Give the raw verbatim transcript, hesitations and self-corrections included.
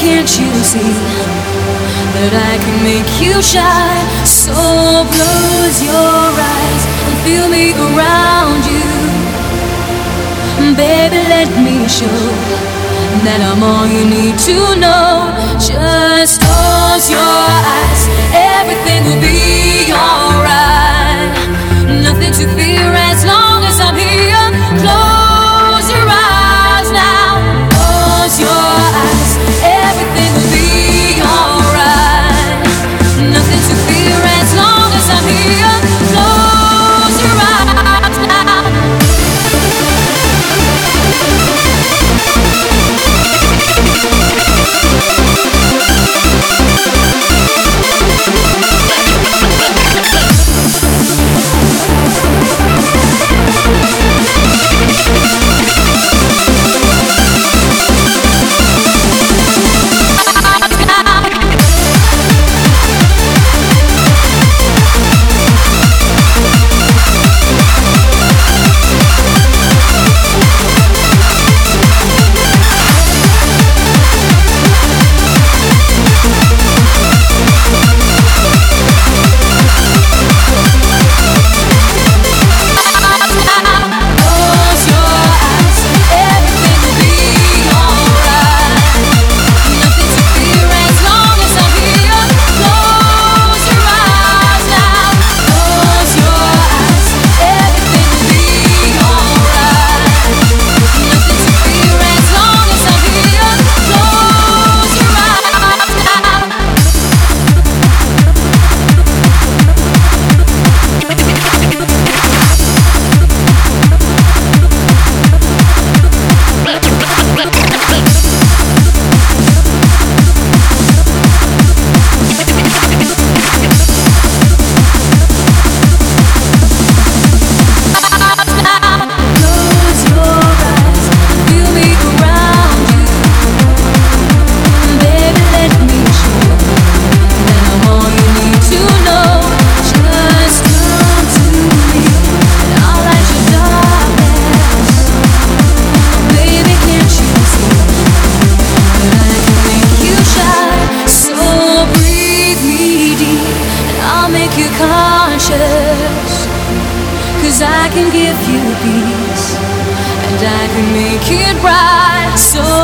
can't you see that I can make you shine? So close your eyes and feel me around you. Baby, let me show that I'm all you need to know. Just close your eyes, everything will be alright. Nothing to fear as long as I'm here. Close your eyes now. Close your eyes, everything will be alright. Nothing to fear as long as I'm here. Close your eyes now. Cause I can give you peace, and I can make it right. So